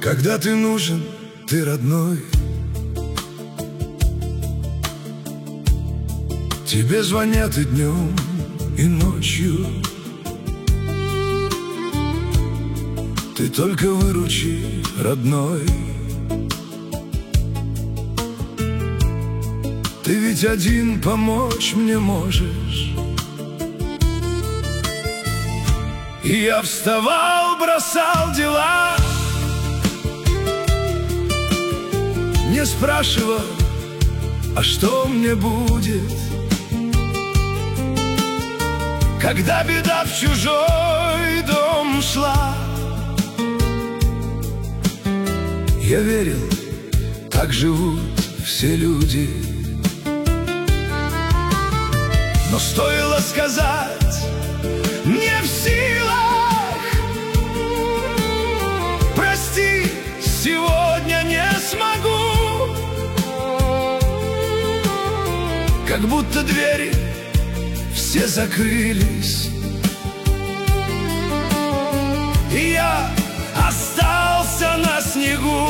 Когда ты нужен, ты родной, тебе звонят и днем, и ночью. Ты только выручи, родной. Ты ведь один помочь мне можешь. И я вставал, бросал дела, не спрашивал, а что мне будет, когда беда в чужой дом шла. Я верил, так живут все люди. Но стоило сказать, не в силах, прости, сегодня не смогу, как будто двери все закрылись, и я остался на снегу.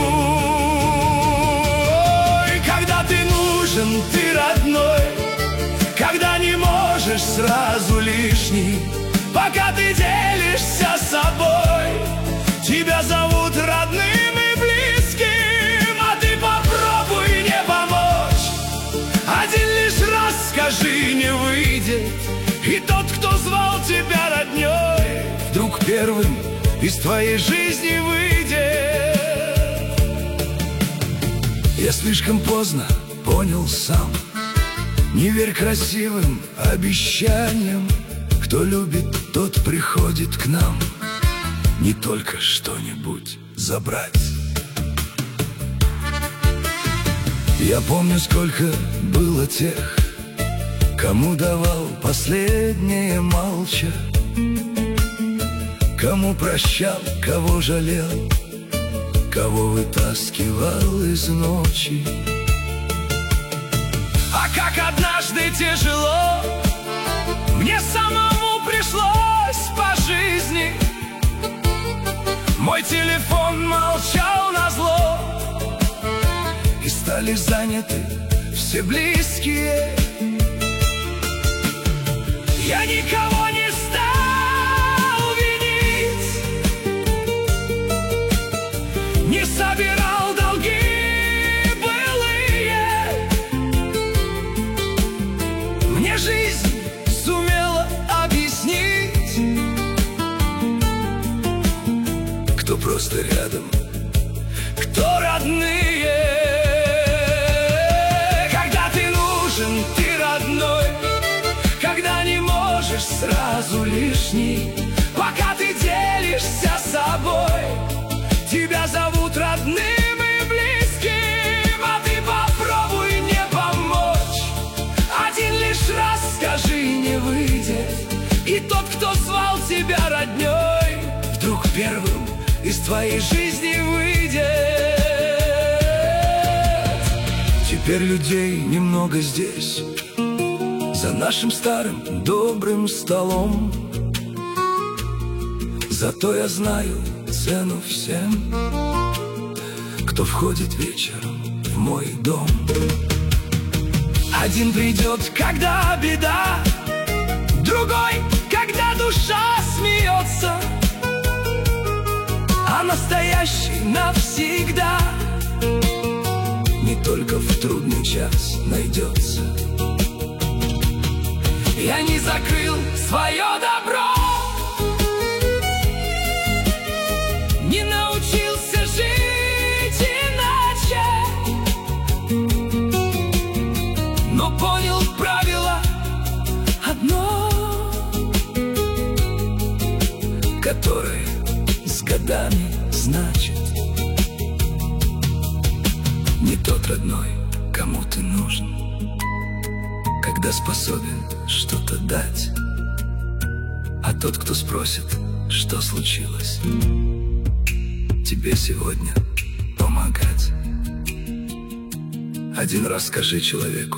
Ой, когда ты нужен, ты родной, когда не можешь сразу лишний, пока ты делишься собой, тебя зовут родным и близким, а ты попробуй не помочь. Один лишь раз скажи, не выйдет, и тот, кто звал тебя роднёй, вдруг первым из твоей жизни выйдет. Я слишком поздно понял сам, не верь красивым обещаниям. Кто любит, тот приходит к нам, не только что-нибудь забрать. Я помню, сколько было тех, кому давал последнее молча, кому прощал, кого жалел, кого вытаскивал из ночи. А как однажды тяжело мне самому пришлось по жизни, мой телефон молчал назло, и стали заняты все близкие. Я никого не стал винить, не собирал долги былые. Мне жизнь сумела объяснить, кто просто рядом, кто родные. Когда ты нужен, ты родной, когда не можешь сразу лишний, пока ты делишься собой, тебя зовут родным и близким, а ты попробуй не помочь. Один лишь раз скажи, не выйдет, и тот, кто звал тебя роднёй, вдруг первым из твоей жизни выйдет. Теперь людей немного здесь, за нашим старым добрым столом, зато я знаю цену всем, кто входит вечером в мой дом. Один придет, когда беда, другой, когда душа смеется, а настоящий навсегда не только в трудный час найдется. Я не закрыл свое добро, не научился жить иначе, но понял правило одно, которое с годами значит: не тот родной, кому ты нужен, когда способен что-то дать, а тот, кто спросит, что случилось, тебе сегодня помогать. Один раз скажи человеку: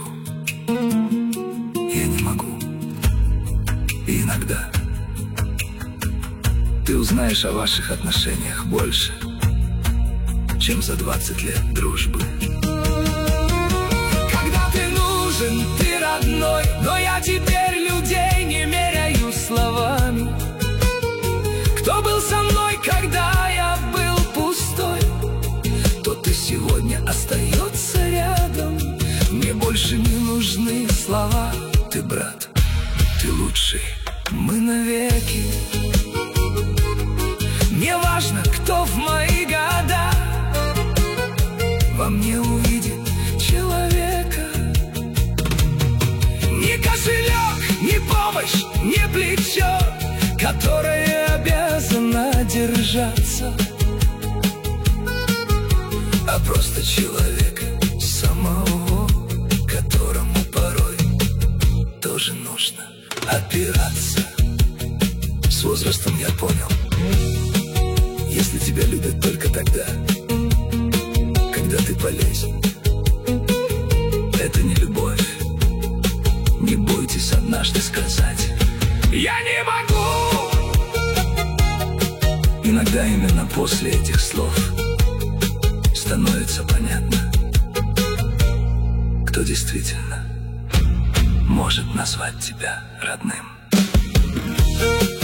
я не могу. И иногда ты узнаешь о ваших отношениях больше, чем за 20 лет дружбы. Когда ты нужен, ты родной, но я теперь людей не меряю словами. Кто был со мной, когда я был пустой, тот и сегодня остается рядом. Мне больше не нужны слова. Ты брат, ты лучший, мы навеки. Не важно, кто в мои года во мне увидит человека. Ни кошелек, ни помощь, ни плечо, которое обязано держаться, а просто человека самого, которому порой тоже нужно опираться. С возрастом я понял, если тебя любят только тогда, когда ты полезен, это не любовь. Не бойтесь однажды сказать: я не могу. Иногда именно после этих слов становится понятно, кто действительно может назвать тебя родным.